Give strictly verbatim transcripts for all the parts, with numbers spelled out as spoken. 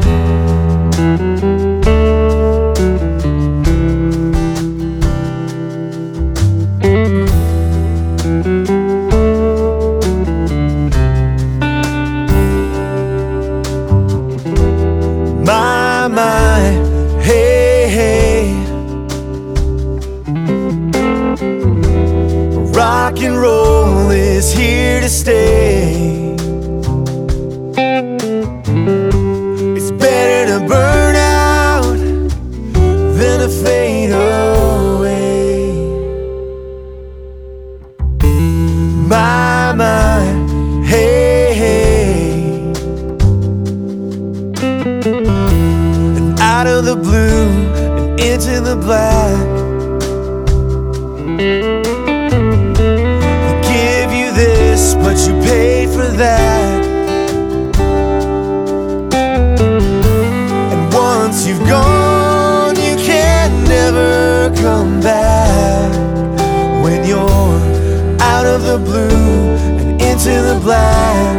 My, my, hey, hey. Rock and roll is here to stay. It's better to burn out than to fade away. My, my, hey, hey. And out of the blue and into the black, they give you this, but you paid for that. And once you've gone, you can never come back. When you're out of the blue and into the black,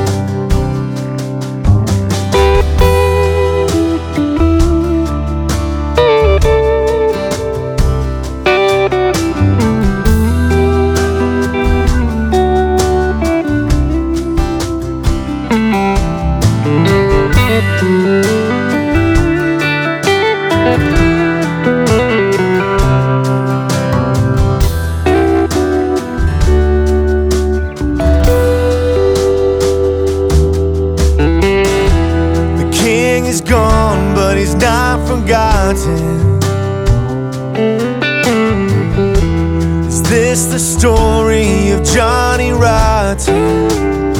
the king is gone, but he's not forgotten. Is this the story of Johnny Rotten?